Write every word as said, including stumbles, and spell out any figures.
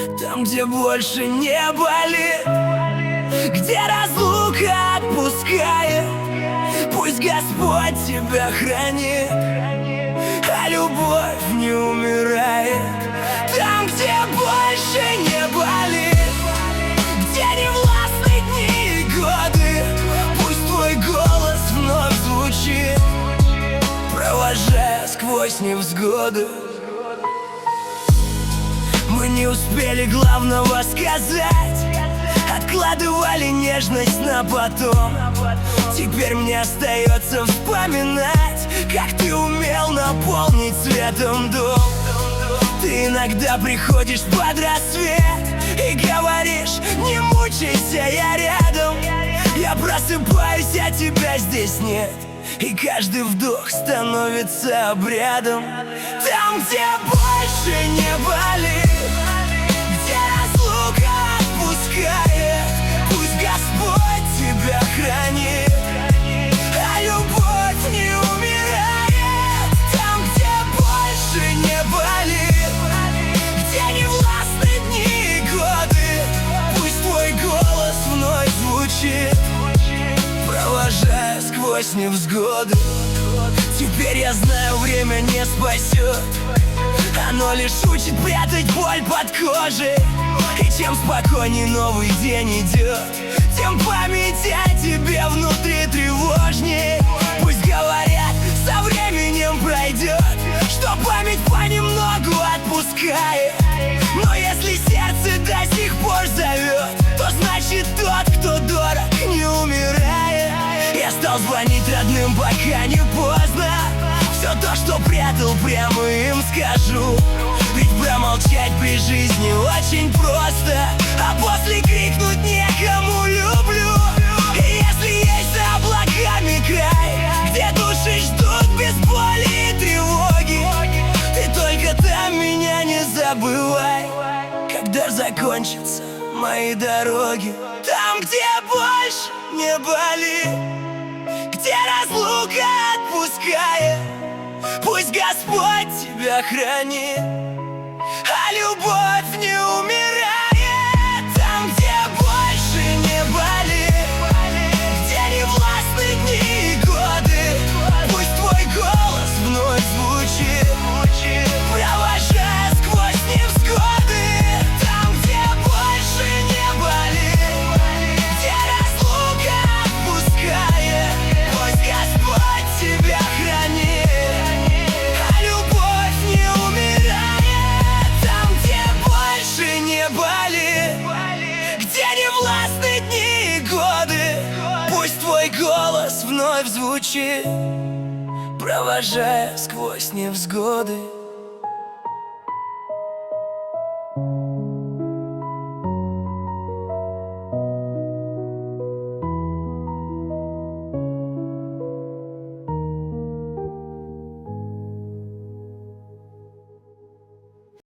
там, где больше не болит, где разлука отпускает. Пусть Господь тебя хранит, а любовь не умирает. Там, где больше не болит, где не властны дни и годы, пусть твой голос вновь звучит, провожая сквозь невзгоды. Мы не успели главного сказать, откладывали нежность на потом. Теперь мне остается вспоминать, как ты умел наполнить светом дом. Ты иногда приходишь под рассвет и говоришь: не мучайся, я рядом. Я просыпаюсь, а тебя здесь нет, и каждый вдох становится обрядом. Там, где больше не болит, где разлука отпускает, пусть Господь тебя хранит, а любовь не умирает. Там, где больше не болит, где не властны дни и годы, пусть твой голос вновь звучит, провожая сквозь невзгоды. Теперь я знаю, время не спасет, оно лишь учит прятать боль под кожей. И чем спокойней новый день идет, тем память о тебе внутри тревожней. Пусть говорят, со временем пройдет, что память понемногу отпускает, но если сердце до сих пор зовет, то значит тот, кто дорог, не умирает. Я стал звонить родным, пока не поздно. Все то, что прятал, прямо им скажу. Ведь промолчать при жизни очень просто, а после крикнуть некому люблю. И если есть за облаками край, где души ждут без боли и тревоги, ты только там меня не забывай, когда закончатся мои дороги. Там, где больше не болит, где разлука отпускает, пусть Господь тебя хранит, а любовь не умирает. Там, где больше не болит, где не властны дни и годы, пусть твой голос вновь звучит, провожая сквозь невзгоды. Там, где больше не болит, где разлука отпускает, пусть Господь тебя хранит, а любовь не умирает. Там, где больше не болит, где не властны дни и годы, пусть твой голос вновь звучит, провожая сквозь невзгоды.